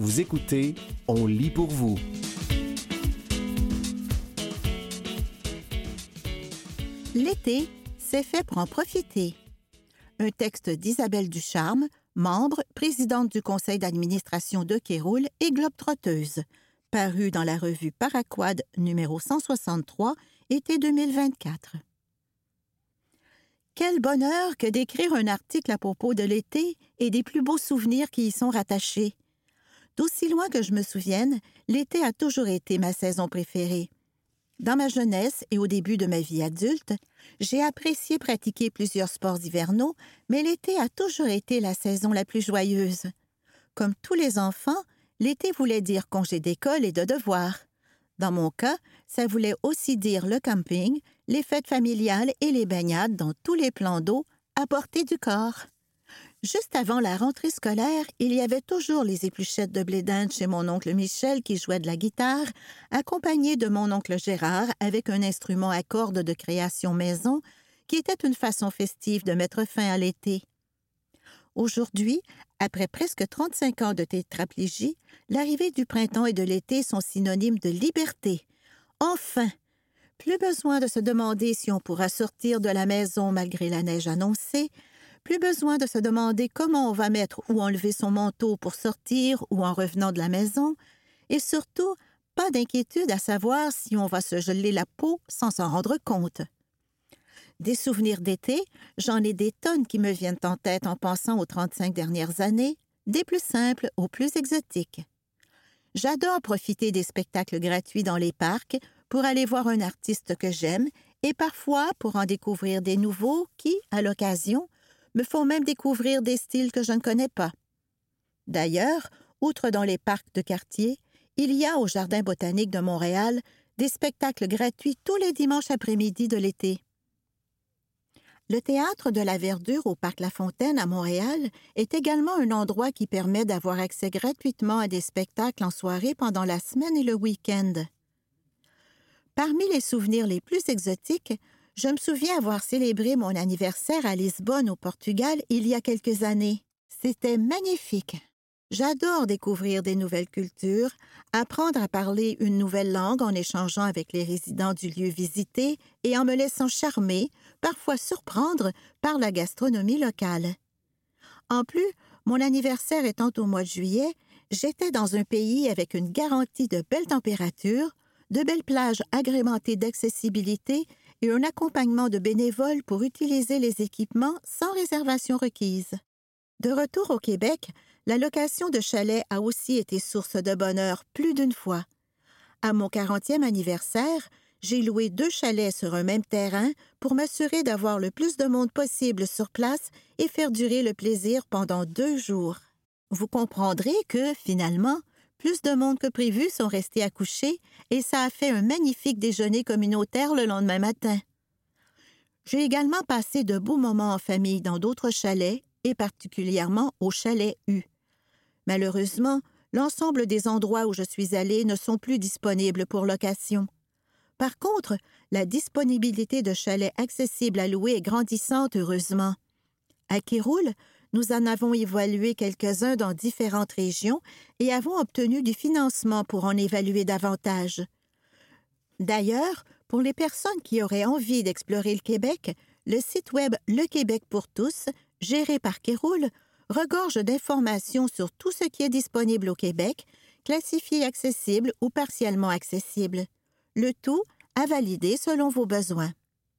Vous écoutez On lit pour vous. L'été, c'est fait pour en profiter. Un texte d'Isabelle Ducharme, membre, présidente du conseil d'administration de Kéroul et globe-trotteuse, paru dans la revue Paraquad numéro 163, été 2024. Quel bonheur que d'écrire un article à propos de l'été et des plus beaux souvenirs qui y sont rattachés. D'aussi loin que je me souvienne, l'été a toujours été ma saison préférée. Dans ma jeunesse et au début de ma vie adulte, j'ai apprécié pratiquer plusieurs sports hivernaux, mais l'été a toujours été la saison la plus joyeuse. Comme tous les enfants, l'été voulait dire congé d'école et de devoirs. Dans mon cas, ça voulait aussi dire le camping, les fêtes familiales et les baignades dans tous les plans d'eau à portée du corps. Juste avant la rentrée scolaire, il y avait toujours les épluchettes de blé d'Inde chez mon oncle Michel qui jouait de la guitare, accompagné de mon oncle Gérard avec un instrument à cordes de création maison qui était une façon festive de mettre fin à l'été. Aujourd'hui, après presque 35 ans de tétraplégie, l'arrivée du printemps et de l'été sont synonymes de liberté. Enfin! Plus besoin de se demander si on pourra sortir de la maison malgré la neige annoncée, plus besoin de se demander comment on va mettre ou enlever son manteau pour sortir ou en revenant de la maison, et surtout, pas d'inquiétude à savoir si on va se geler la peau sans s'en rendre compte. Des souvenirs d'été, j'en ai des tonnes qui me viennent en tête en pensant aux 35 dernières années, des plus simples aux plus exotiques. J'adore profiter des spectacles gratuits dans les parcs pour aller voir un artiste que j'aime et parfois pour en découvrir des nouveaux qui, à l'occasion, me font même découvrir des styles que je ne connais pas. D'ailleurs, outre dans les parcs de quartier, il y a au Jardin botanique de Montréal des spectacles gratuits tous les dimanches après-midi de l'été. Le Théâtre de la Verdure au Parc La Fontaine à Montréal est également un endroit qui permet d'avoir accès gratuitement à des spectacles en soirée pendant la semaine et le week-end. Parmi les souvenirs les plus exotiques, je me souviens avoir célébré mon anniversaire à Lisbonne, au Portugal, il y a quelques années. C'était magnifique. J'adore découvrir des nouvelles cultures, apprendre à parler une nouvelle langue en échangeant avec les résidents du lieu visité et en me laissant charmer, parfois surprendre, par la gastronomie locale. En plus, mon anniversaire étant au mois de juillet, j'étais dans un pays avec une garantie de belles températures, de belles plages agrémentées d'accessibilité et un accompagnement de bénévoles pour utiliser les équipements sans réservation requise. De retour au Québec, la location de chalets a aussi été source de bonheur plus d'une fois. À mon 40e anniversaire, j'ai loué 2 chalets sur un même terrain pour m'assurer d'avoir le plus de monde possible sur place et faire durer le plaisir pendant 2 jours. Vous comprendrez que, finalement, plus de monde que prévu sont restés à coucher et ça a fait un magnifique déjeuner communautaire le lendemain matin. J'ai également passé de beaux moments en famille dans d'autres chalets et particulièrement au chalet U. Malheureusement, l'ensemble des endroits où je suis allée ne sont plus disponibles pour location. Par contre, la disponibilité de chalets accessibles à louer est grandissante, heureusement. À Kéroul, nous en avons évalué quelques-uns dans différentes régions et avons obtenu du financement pour en évaluer davantage. D'ailleurs, pour les personnes qui auraient envie d'explorer le Québec, le site web Le Québec pour tous, géré par Kéroul, regorge d'informations sur tout ce qui est disponible au Québec, classifié accessible ou partiellement accessible. Le tout à valider selon vos besoins.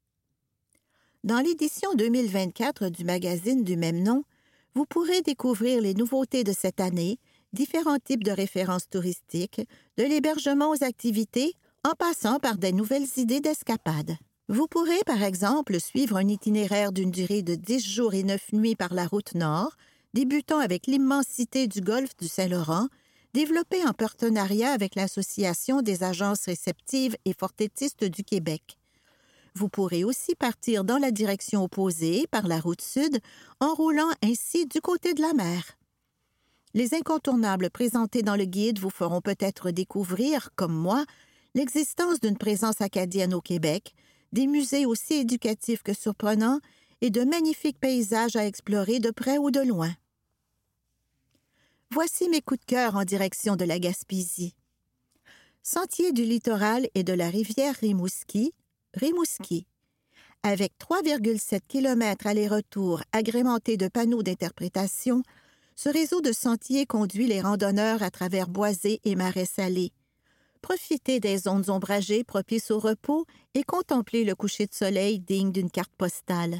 Dans l'édition 2024 du magazine du même nom, vous pourrez découvrir les nouveautés de cette année, différents types de références touristiques, de l'hébergement aux activités, en passant par des nouvelles idées d'escapades. Vous pourrez, par exemple, suivre un itinéraire d'une durée de 10 jours et 9 nuits par la route nord, débutant avec l'immensité du golfe du Saint-Laurent, développé en partenariat avec l'Association des agences réceptives et forfaitistes du Québec. Vous pourrez aussi partir dans la direction opposée, par la route sud, en roulant ainsi du côté de la mer. Les incontournables présentés dans le guide vous feront peut-être découvrir, comme moi, l'existence d'une présence acadienne au Québec, des musées aussi éducatifs que surprenants et de magnifiques paysages à explorer de près ou de loin. Voici mes coups de cœur en direction de la Gaspésie. Sentier du littoral et de la rivière Rimouski, Rimouski. Avec 3,7 km aller-retour agrémentés de panneaux d'interprétation, ce réseau de sentiers conduit les randonneurs à travers boisés et marais salés. Profitez des zones ombragées propices au repos et contemplez le coucher de soleil digne d'une carte postale.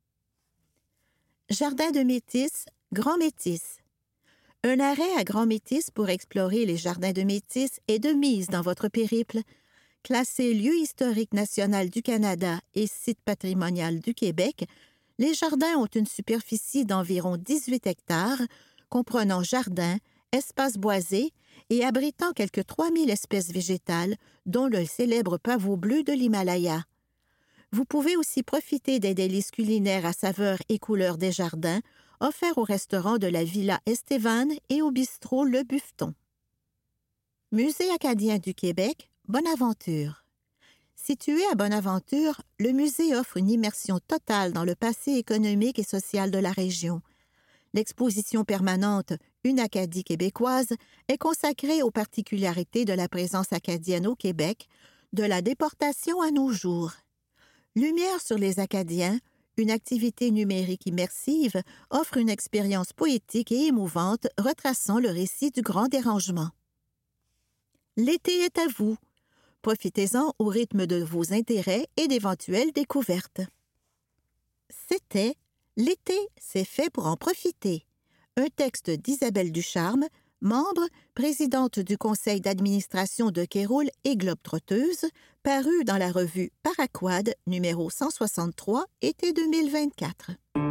Jardin de Métis, Grand Métis. Un arrêt à Grand Métis pour explorer les jardins de Métis est de mise dans votre périple. Classé lieu historique national du Canada et site patrimonial du Québec, les jardins ont une superficie d'environ 18 hectares, comprenant jardins, espaces boisés et abritant quelques 3000 espèces végétales, dont le célèbre pavot bleu de l'Himalaya. Vous pouvez aussi profiter des délices culinaires à saveur et couleur des jardins, offerts au restaurant de la Villa Estevan et au bistrot Le Buffeton. Musée acadien du Québec, Bonaventure. Situé à Bonaventure, le musée offre une immersion totale dans le passé économique et social de la région. L'exposition permanente « Une Acadie québécoise » est consacrée aux particularités de la présence acadienne au Québec, de la déportation à nos jours. Lumière sur les Acadiens, une activité numérique immersive, offre une expérience poétique et émouvante retraçant le récit du grand dérangement. L'été est à vous. Profitez-en au rythme de vos intérêts et d'éventuelles découvertes. C'était « L'été, c'est fait pour en profiter », un texte d'Isabelle Ducharme, membre, présidente du conseil d'administration de Kéroul et Globe-Trotteuse, paru dans la revue Paraquad, numéro 163, été 2024.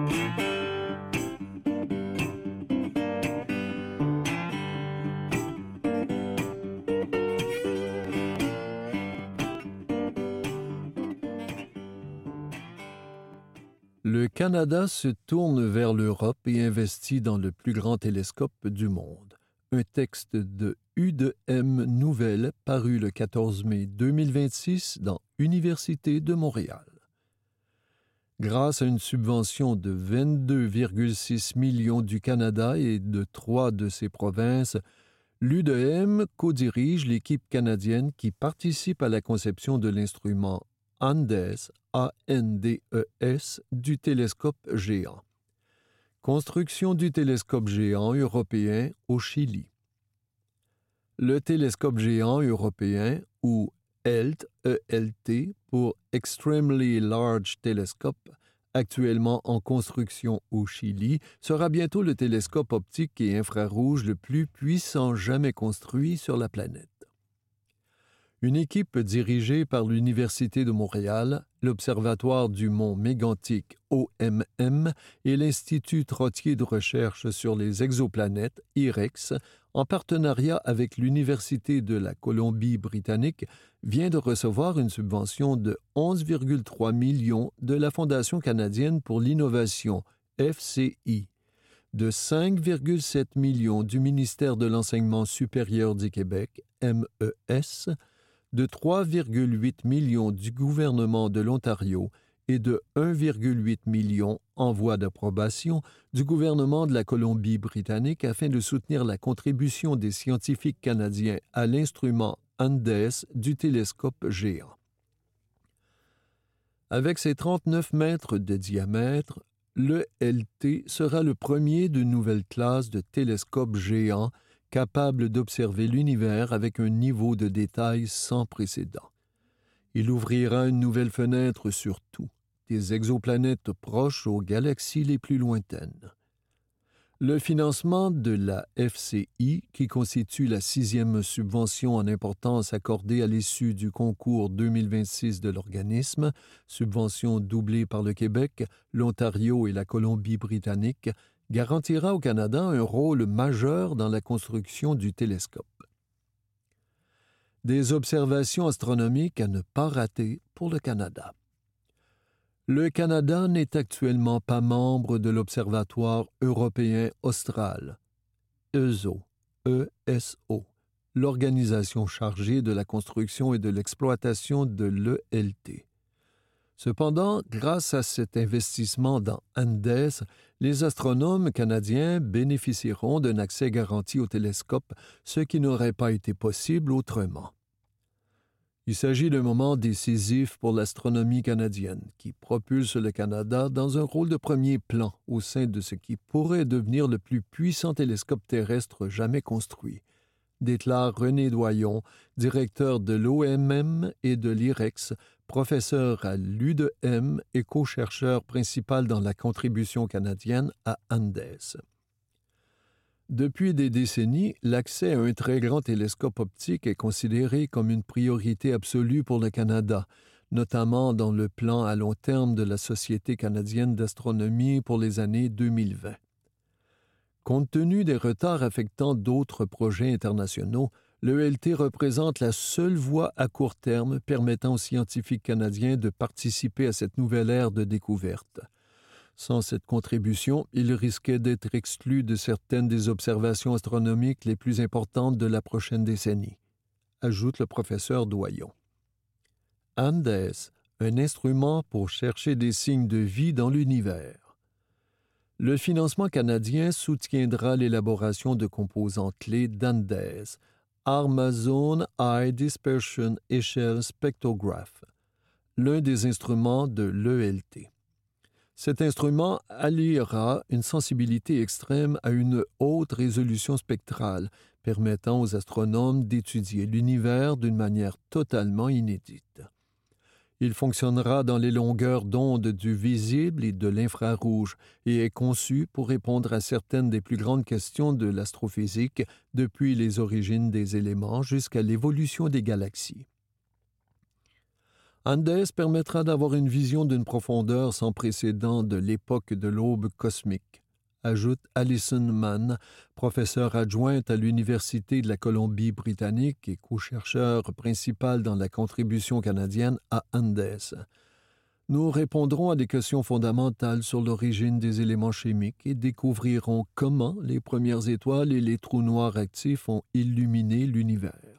Le Canada se tourne vers l'Europe et investit dans le plus grand télescope du monde. Un texte de U2M Nouvelles paru le 14 mai 2026 dans Université de Montréal. Grâce à une subvention de 22,6 millions du Canada et de 3 de ses provinces, l'U2M co-dirige l'équipe canadienne qui participe à la conception de l'instrument Andes, A-N-D-E-S, du télescope géant. Construction du télescope géant européen au Chili. Le télescope géant européen, ou ELT, E-L-T, pour Extremely Large Telescope, actuellement en construction au Chili, sera bientôt le télescope optique et infrarouge le plus puissant jamais construit sur la planète. Une équipe dirigée par l'Université de Montréal, l'Observatoire du Mont Mégantic OMM et l'Institut Trottier de recherche sur les exoplanètes IREX, en partenariat avec l'Université de la Colombie-Britannique, vient de recevoir une subvention de 11,3 millions de la Fondation canadienne pour l'innovation, FCI, de 5,7 millions du ministère de l'Enseignement supérieur du Québec, MES, de 3,8 millions du gouvernement de l'Ontario et de 1,8 million en voie d'approbation du gouvernement de la Colombie-Britannique afin de soutenir la contribution des scientifiques canadiens à l'instrument Andes du télescope géant. Avec ses 39 mètres de diamètre, le LT sera le premier d'une nouvelle classe de télescopes géants capable d'observer l'univers avec un niveau de détail sans précédent. Il ouvrira une nouvelle fenêtre sur tout, des exoplanètes proches aux galaxies les plus lointaines. Le financement de la FCI, qui constitue la 6e subvention en importance accordée à l'issue du concours 2026 de l'organisme, subvention doublée par le Québec, l'Ontario et la Colombie-Britannique, garantira au Canada un rôle majeur dans la construction du télescope. Des observations astronomiques à ne pas rater pour le Canada. Le Canada n'est actuellement pas membre de l'Observatoire européen austral, ESO, ESO, l'organisation chargée de la construction et de l'exploitation de l'ELT. Cependant, grâce à cet investissement dans Andes, les astronomes canadiens bénéficieront d'un accès garanti au télescope, ce qui n'aurait pas été possible autrement. Il s'agit d'un moment décisif pour l'astronomie canadienne, qui propulse le Canada dans un rôle de premier plan au sein de ce qui pourrait devenir le plus puissant télescope terrestre jamais construit, déclare René Doyon, directeur de l'OMM et de l'IREX, professeur à l'UDM et co-chercheur principal dans la contribution canadienne à Andes. Depuis des décennies, l'accès à un très grand télescope optique est considéré comme une priorité absolue pour le Canada, notamment dans le plan à long terme de la Société canadienne d'astronomie pour les années 2020. Compte tenu des retards affectant d'autres projets internationaux, l'ELT représente la seule voie à court terme permettant aux scientifiques canadiens de participer à cette nouvelle ère de découverte. Sans cette contribution, il risquait d'être exclu de certaines des observations astronomiques les plus importantes de la prochaine décennie, ajoute le professeur Doyon. Andes, un instrument pour chercher des signes de vie dans l'univers. Le financement canadien soutiendra l'élaboration de composants clés d'Andes, Armazone High Dispersion Echelle Spectrograph, l'un des instruments de l'ELT. Cet instrument alliera une sensibilité extrême à une haute résolution spectrale, permettant aux astronomes d'étudier l'univers d'une manière totalement inédite. Il fonctionnera dans les longueurs d'onde du visible et de l'infrarouge et est conçu pour répondre à certaines des plus grandes questions de l'astrophysique, depuis les origines des éléments jusqu'à l'évolution des galaxies. Andes permettra d'avoir une vision d'une profondeur sans précédent de l'époque de l'aube cosmique, ajoute Alison Mann, professeure adjointe à l'Université de la Colombie-Britannique et co-chercheur principal dans la contribution canadienne à Andes. Nous répondrons à des questions fondamentales sur l'origine des éléments chimiques et découvrirons comment les premières étoiles et les trous noirs actifs ont illuminé l'univers.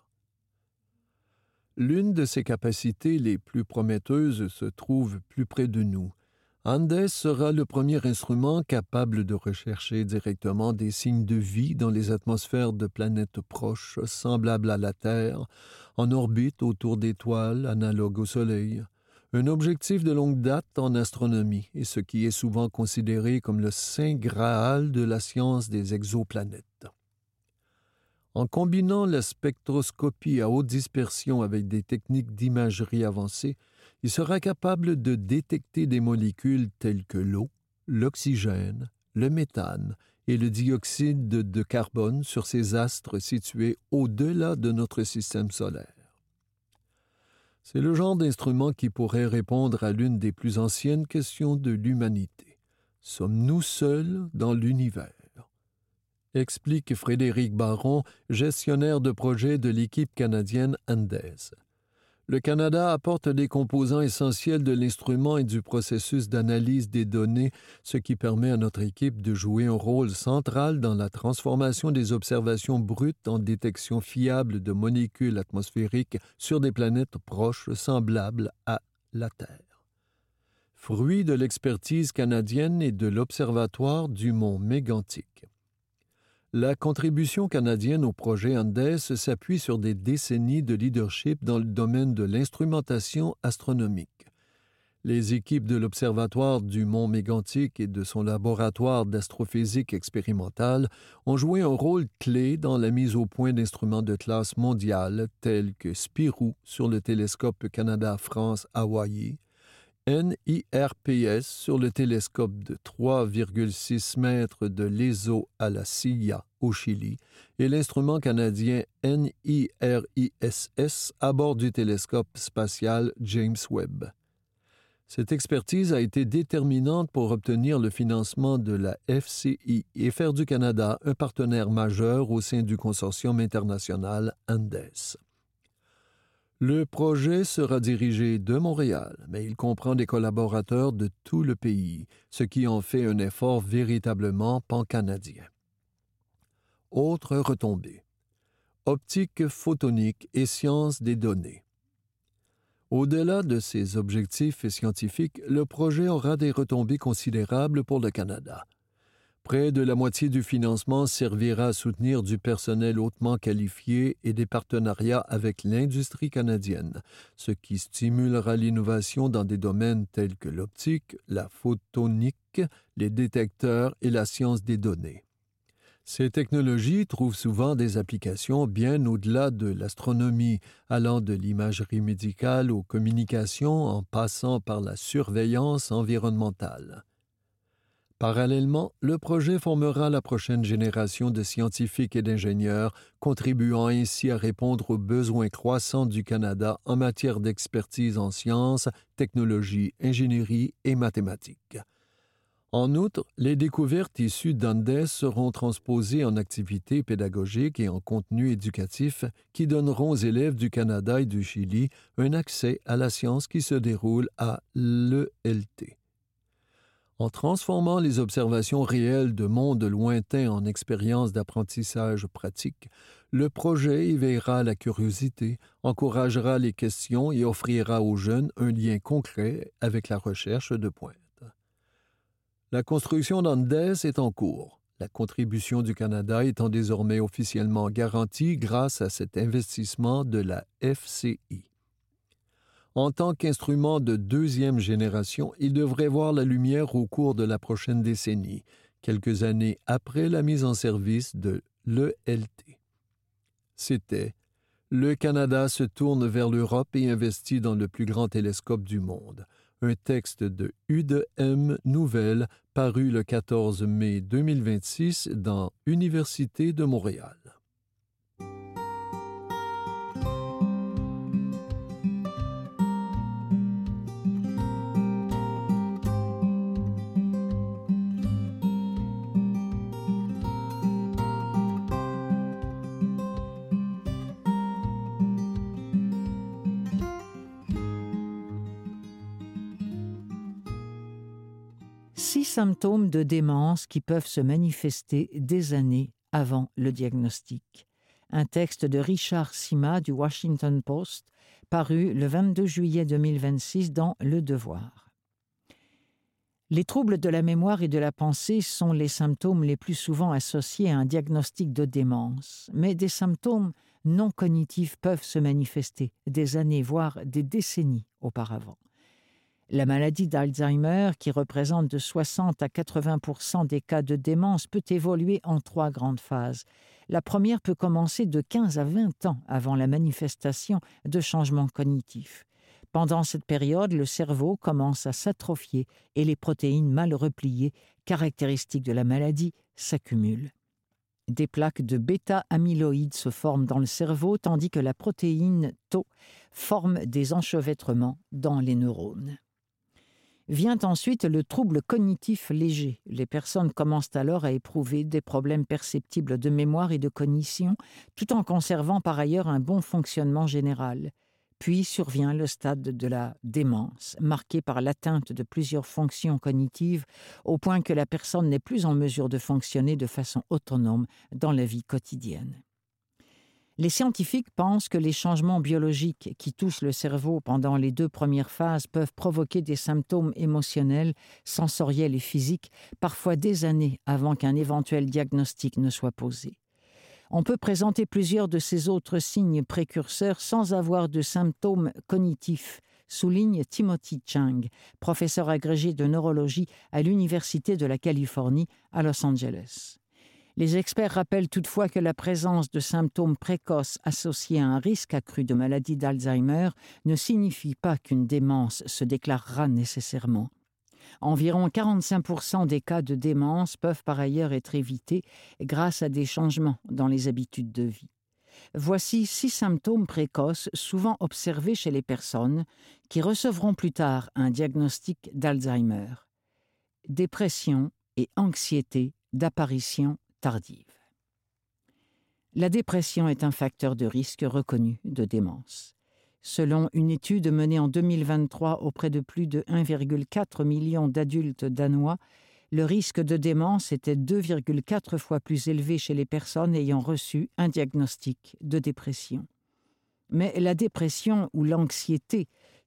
L'une de ses capacités les plus prometteuses se trouve plus près de nous. Andes sera le premier instrument capable de rechercher directement des signes de vie dans les atmosphères de planètes proches, semblables à la Terre, en orbite autour d'étoiles analogues au Soleil. Un objectif de longue date en astronomie et ce qui est souvent considéré comme le saint graal de la science des exoplanètes. En combinant la spectroscopie à haute dispersion avec des techniques d'imagerie avancées, il sera capable de détecter des molécules telles que l'eau, l'oxygène, le méthane et le dioxyde de carbone sur ces astres situés au-delà de notre système solaire. C'est le genre d'instrument qui pourrait répondre à l'une des plus anciennes questions de l'humanité. Sommes-nous seuls dans l'univers? Explique Frédéric Baron, gestionnaire de projet de l'équipe canadienne Andes. Le Canada apporte des composants essentiels de l'instrument et du processus d'analyse des données, ce qui permet à notre équipe de jouer un rôle central dans la transformation des observations brutes en détection fiable de molécules atmosphériques sur des planètes proches semblables à la Terre. Fruit de l'expertise canadienne et de l'Observatoire du Mont Mégantic. La contribution canadienne au projet Andes s'appuie sur des décennies de leadership dans le domaine de l'instrumentation astronomique. Les équipes de l'Observatoire du Mont Mégantic et de son laboratoire d'astrophysique expérimentale ont joué un rôle clé dans la mise au point d'instruments de classe mondiale tels que Spirou sur le télescope Canada-France-Hawaii, NIRPS sur le télescope de 3,6 mètres de l'ESO à la Silla au Chili et l'instrument canadien NIRISS à bord du télescope spatial James Webb. Cette expertise a été déterminante pour obtenir le financement de la FCI et faire du Canada un partenaire majeur au sein du consortium international Andes. Le projet sera dirigé de Montréal, mais il comprend des collaborateurs de tout le pays, ce qui en fait un effort véritablement pan-canadien. Autres retombées. Optique photonique et sciences des données. Au-delà de ses objectifs scientifiques, le projet aura des retombées considérables pour le Canada. Près de la moitié du financement servira à soutenir du personnel hautement qualifié et des partenariats avec l'industrie canadienne, ce qui stimulera l'innovation dans des domaines tels que l'optique, la photonique, les détecteurs et la science des données. Ces technologies trouvent souvent des applications bien au-delà de l'astronomie, allant de l'imagerie médicale aux communications en passant par la surveillance environnementale. Parallèlement, le projet formera la prochaine génération de scientifiques et d'ingénieurs, contribuant ainsi à répondre aux besoins croissants du Canada en matière d'expertise en sciences, technologies, ingénierie et mathématiques. En outre, les découvertes issues d'Andes seront transposées en activités pédagogiques et en contenus éducatifs qui donneront aux élèves du Canada et du Chili un accès à la science qui se déroule à l'ELT. En transformant les observations réelles de mondes lointains en expériences d'apprentissage pratique, le projet éveillera la curiosité, encouragera les questions et offrira aux jeunes un lien concret avec la recherche de pointe. La construction d'Andes est en cours, la contribution du Canada étant désormais officiellement garantie grâce à cet investissement de la FCI. En tant qu'instrument de deuxième génération, il devrait voir la lumière au cours de la prochaine décennie, quelques années après la mise en service de l'ELT. C'était « Le Canada se tourne vers l'Europe et investit dans le plus grand télescope du monde », un texte de U2M Nouvelles paru le 14 mai 2026 dans Université de Montréal. Symptômes de démence qui peuvent se manifester des années avant le diagnostic. Un texte de Richard Sima du Washington Post, paru le 22 juillet 2026 dans Le Devoir. Les troubles de la mémoire et de la pensée sont les symptômes les plus souvent associés à un diagnostic de démence, mais des symptômes non cognitifs peuvent se manifester des années, voire des décennies auparavant. La maladie d'Alzheimer, qui représente de 60 à 80% des cas de démence, peut évoluer en 3 grandes phases. La première peut commencer de 15 à 20 ans avant la manifestation de changements cognitifs. Pendant cette période, le cerveau commence à s'atrophier et les protéines mal repliées, caractéristiques de la maladie, s'accumulent. Des plaques de bêta-amyloïdes se forment dans le cerveau, tandis que la protéine Tau forme des enchevêtrements dans les neurones. Vient ensuite le trouble cognitif léger. Les personnes commencent alors à éprouver des problèmes perceptibles de mémoire et de cognition, tout en conservant par ailleurs un bon fonctionnement général. Puis survient le stade de la démence, marqué par l'atteinte de plusieurs fonctions cognitives, au point que la personne n'est plus en mesure de fonctionner de façon autonome dans la vie quotidienne. Les scientifiques pensent que les changements biologiques qui touchent le cerveau pendant les 2 premières phases peuvent provoquer des symptômes émotionnels, sensoriels et physiques, parfois des années avant qu'un éventuel diagnostic ne soit posé. On peut présenter plusieurs de ces autres signes précurseurs sans avoir de symptômes cognitifs, souligne Timothy Chang, professeur agrégé de neurologie à l'Université de la Californie à Los Angeles. Les experts rappellent toutefois que la présence de symptômes précoces associés à un risque accru de maladie d'Alzheimer ne signifie pas qu'une démence se déclarera nécessairement. Environ 45% des cas de démence peuvent par ailleurs être évités grâce à des changements dans les habitudes de vie. Voici 6 symptômes précoces souvent observés chez les personnes qui recevront plus tard un diagnostic d'Alzheimer. Dépression et anxiété d'apparition tardive. La dépression est un facteur de risque reconnu de démence. Selon une étude menée en 2023 auprès de plus de 1,4 million d'adultes danois, le risque de démence était 2,4 fois plus élevé chez les personnes ayant reçu un diagnostic de dépression. Mais la dépression ou l'anxiété,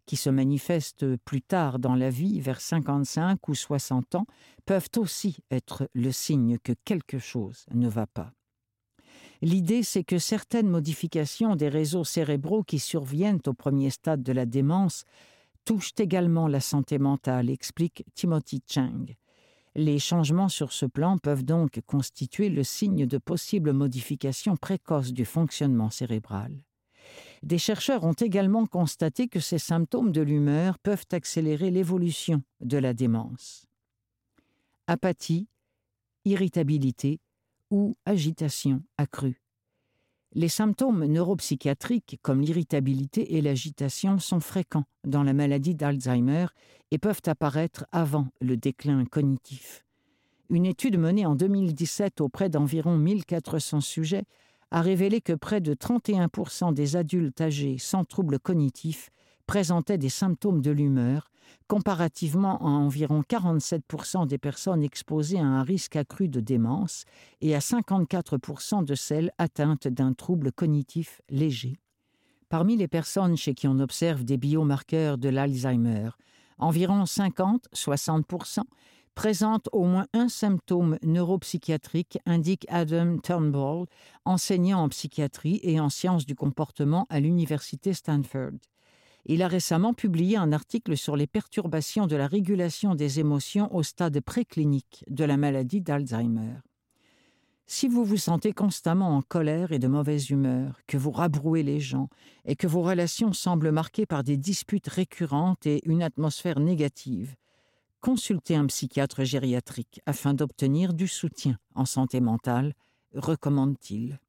qui se manifestent plus tard dans la vie, vers 55 ou 60 ans, peuvent aussi être le signe que quelque chose ne va pas. L'idée, c'est que certaines modifications des réseaux cérébraux qui surviennent au premier stade de la démence touchent également la santé mentale, explique Timothy Chang. Les changements sur ce plan peuvent donc constituer le signe de possibles modifications précoces du fonctionnement cérébral. Des chercheurs ont également constaté que ces symptômes de l'humeur peuvent accélérer l'évolution de la démence. Apathie, irritabilité ou agitation accrue. Les symptômes neuropsychiatriques comme l'irritabilité et l'agitation sont fréquents dans la maladie d'Alzheimer et peuvent apparaître avant le déclin cognitif. Une étude menée en 2017 auprès d'environ 1400 sujets a révélé que près de 31% des adultes âgés sans troubles cognitifs présentaient des symptômes de l'humeur, comparativement à environ 47% des personnes exposées à un risque accru de démence et à 54% de celles atteintes d'un trouble cognitif léger. Parmi les personnes chez qui on observe des biomarqueurs de l'Alzheimer, environ 50-60% présentent au moins un symptôme neuropsychiatrique, indique Adam Turnbull, enseignant en psychiatrie et en sciences du comportement à l'université Stanford. Il a récemment publié un article sur les perturbations de la régulation des émotions au stade préclinique de la maladie d'Alzheimer. Si vous vous sentez constamment en colère et de mauvaise humeur, que vous rabrouez les gens et que vos relations semblent marquées par des disputes récurrentes et une atmosphère négative, consultez un psychiatre gériatrique afin d'obtenir du soutien en santé mentale, recommande-t-il.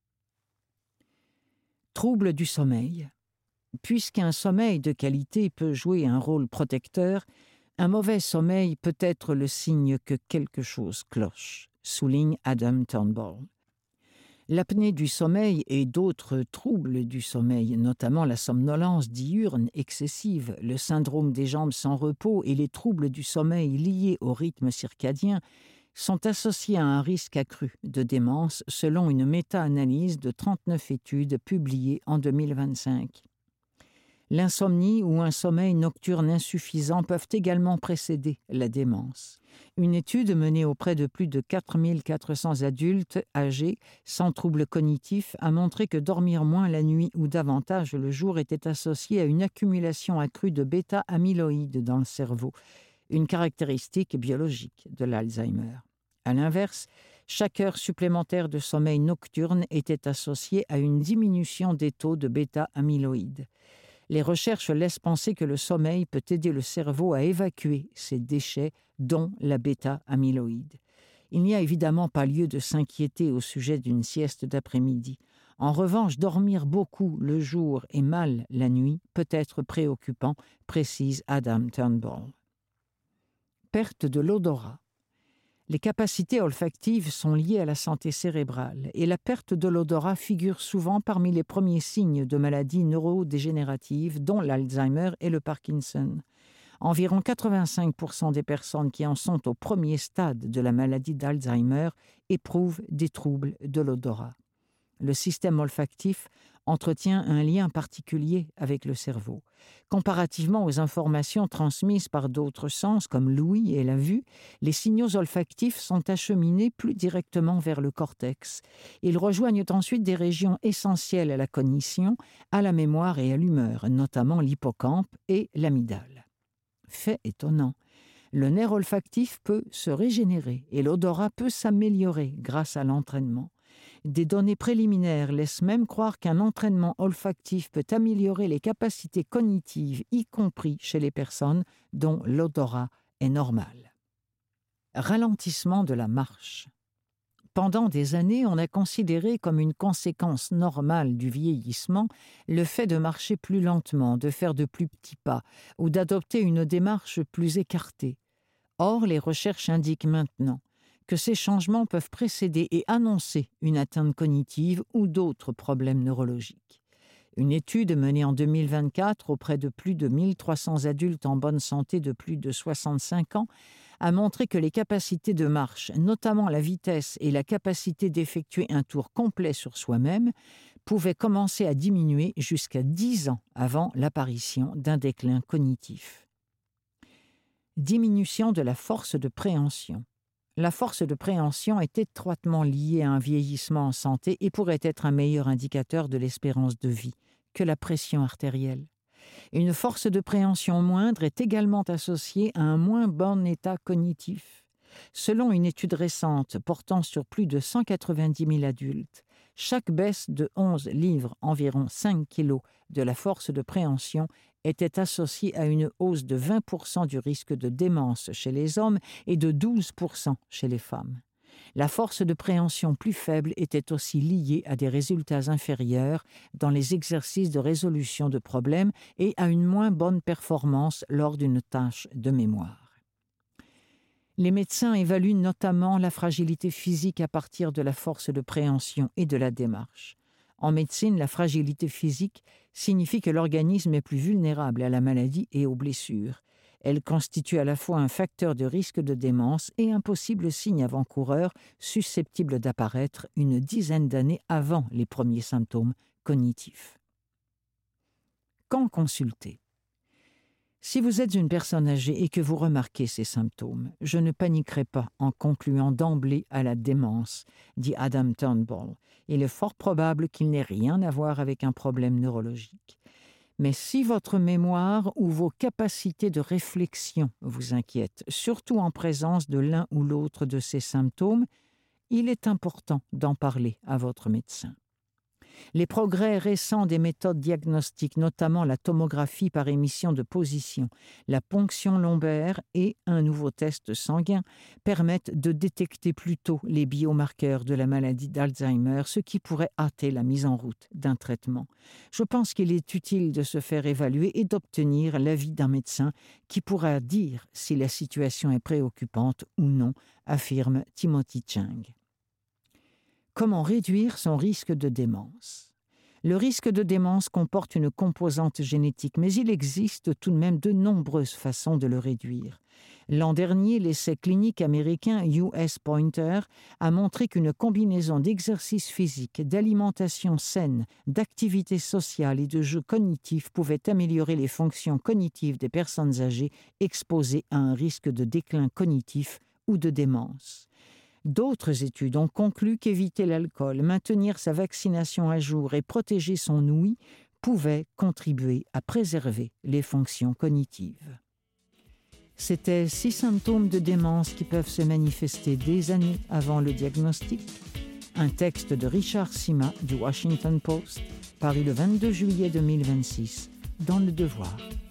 Troubles du sommeil. Puisqu'un sommeil de qualité peut jouer un rôle protecteur, un mauvais sommeil peut être le signe que quelque chose cloche, souligne Adam Turnbull. L'apnée du sommeil et d'autres troubles du sommeil, notamment la somnolence diurne excessive, le syndrome des jambes sans repos et les troubles du sommeil liés au rythme circadien, sont associés à un risque accru de démence selon une méta-analyse de 39 études publiées en 2025. L'insomnie ou un sommeil nocturne insuffisant peuvent également précéder la démence. Une étude menée auprès de plus de 4400 adultes âgés sans troubles cognitifs a montré que dormir moins la nuit ou davantage le jour était associé à une accumulation accrue de bêta-amyloïdes dans le cerveau, une caractéristique biologique de l'Alzheimer. À l'inverse, chaque heure supplémentaire de sommeil nocturne était associée à une diminution des taux de bêta-amyloïdes. Les recherches laissent penser que le sommeil peut aider le cerveau à évacuer ces déchets, dont la bêta-amyloïde. Il n'y a évidemment pas lieu de s'inquiéter au sujet d'une sieste d'après-midi. En revanche, dormir beaucoup le jour et mal la nuit peut être préoccupant, précise Adam Turnbull. Perte de l'odorat. Les capacités olfactives sont liées à la santé cérébrale et la perte de l'odorat figure souvent parmi les premiers signes de maladies neurodégénératives, dont l'Alzheimer et le Parkinson. Environ 85% des personnes qui en sont au premier stade de la maladie d'Alzheimer éprouvent des troubles de l'odorat. Le système olfactif entretient un lien particulier avec le cerveau. Comparativement aux informations transmises par d'autres sens comme l'ouïe et la vue, les signaux olfactifs sont acheminés plus directement vers le cortex. Ils rejoignent ensuite des régions essentielles à la cognition, à la mémoire et à l'humeur, notamment l'hippocampe et l'amygdale. Fait étonnant, le nerf olfactif peut se régénérer et l'odorat peut s'améliorer grâce à l'entraînement. Des données préliminaires laissent même croire qu'un entraînement olfactif peut améliorer les capacités cognitives, y compris chez les personnes dont l'odorat est normal. Ralentissement de la marche. Pendant des années, on a considéré comme une conséquence normale du vieillissement le fait de marcher plus lentement, de faire de plus petits pas ou d'adopter une démarche plus écartée. Or, les recherches indiquent maintenant que ces changements peuvent précéder et annoncer une atteinte cognitive ou d'autres problèmes neurologiques. Une étude menée en 2024 auprès de plus de 1300 adultes en bonne santé de plus de 65 ans a montré que les capacités de marche, notamment la vitesse et la capacité d'effectuer un tour complet sur soi-même, pouvaient commencer à diminuer jusqu'à 10 ans avant l'apparition d'un déclin cognitif. Diminution de la force de préhension. La force de préhension est étroitement liée à un vieillissement en santé et pourrait être un meilleur indicateur de l'espérance de vie que la pression artérielle. Une force de préhension moindre est également associée à un moins bon état cognitif. Selon une étude récente portant sur plus de 190 000 adultes, chaque baisse de 11 livres, environ 5 kilos, de la force de préhension était associée à une hausse de 20% du risque de démence chez les hommes et de 12% chez les femmes. La force de préhension plus faible était aussi liée à des résultats inférieurs dans les exercices de résolution de problèmes et à une moins bonne performance lors d'une tâche de mémoire. Les médecins évaluent notamment la fragilité physique à partir de la force de préhension et de la démarche. En médecine, la fragilité physique signifie que l'organisme est plus vulnérable à la maladie et aux blessures. Elle constitue à la fois un facteur de risque de démence et un possible signe avant-coureur susceptible d'apparaître une dizaine d'années avant les premiers symptômes cognitifs. Quand consulter ? Si vous êtes une personne âgée et que vous remarquez ces symptômes, je ne paniquerai pas en concluant d'emblée à la démence, dit Adam Turnbull. Il est fort probable qu'il n'ait rien à voir avec un problème neurologique. Mais si votre mémoire ou vos capacités de réflexion vous inquiètent, surtout en présence de l'un ou l'autre de ces symptômes, il est important d'en parler à votre médecin. Les progrès récents des méthodes diagnostiques, notamment la tomographie par émission de position, la ponction lombaire et un nouveau test sanguin, permettent de détecter plus tôt les biomarqueurs de la maladie d'Alzheimer, ce qui pourrait hâter la mise en route d'un traitement. Je pense qu'il est utile de se faire évaluer et d'obtenir l'avis d'un médecin qui pourra dire si la situation est préoccupante ou non, affirme Timothy Chang. Comment réduire son risque de démence ? Le risque de démence comporte une composante génétique, mais il existe tout de même de nombreuses façons de le réduire. L'an dernier, l'essai clinique américain US Pointer a montré qu'une combinaison d'exercice physique, d'alimentation saine, d'activité sociale et de jeux cognitifs pouvait améliorer les fonctions cognitives des personnes âgées exposées à un risque de déclin cognitif ou de démence. D'autres études ont conclu qu'éviter l'alcool, maintenir sa vaccination à jour et protéger son ouïe pouvaient contribuer à préserver les fonctions cognitives. C'était 6 symptômes de démence qui peuvent se manifester des années avant le diagnostic. Un texte de Richard Sima du Washington Post, paru le 22 juillet 2026, dans Le Devoir.